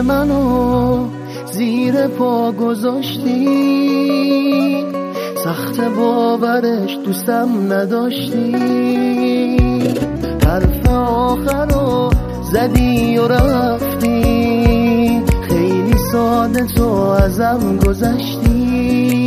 منو زیر پا گذاشتی، سخت باورش دوستم نداشتی، حرف آخر رو زدی و رفتی، خیلی ساده تو ازم گذشتی،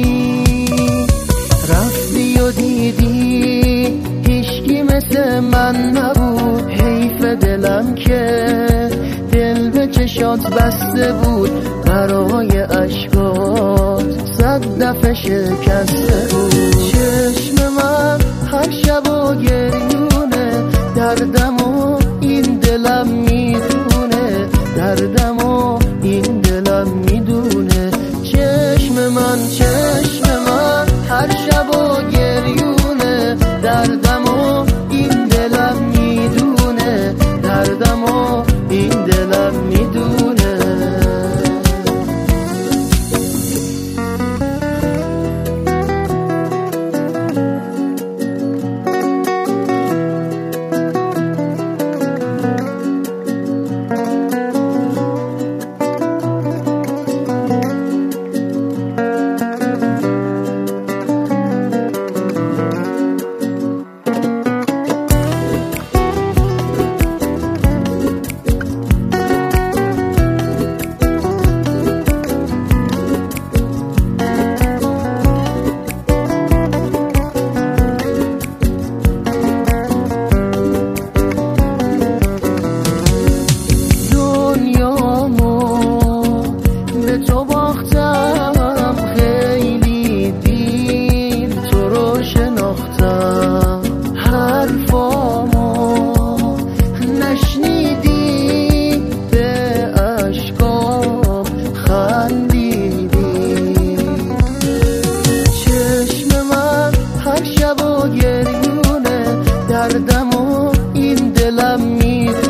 رفتی و دیدی هیچکی مثل من نبود، حیف دلم که دل به چشات بسته بود، برای اشکات 100 دفعه شکسته بود. چشم من هر شب و گریونه، دردم و این دلم میدونه، دردم و این دلم میدونه. چشم من هر شب و گریونه، دردم و این دلم میدونه، دردم و این دلم میدونه. تو باختم خیلی دیر، تو رو شناختم، حرفامو نشنیدی، به اشکام خندیدی. چشم من هر شب و گریونه، دردم و این دلم میدونه،